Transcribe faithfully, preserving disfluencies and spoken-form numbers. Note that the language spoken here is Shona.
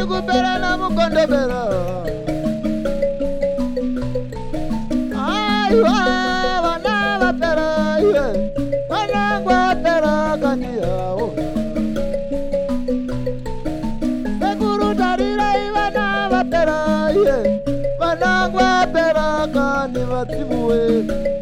kupera na mukondobera. Aiwa wana vapera ye, wanangu vapera kaniyao. Sekuru tarira ivana vapera ye, wanangu vapera kani vatibuwe.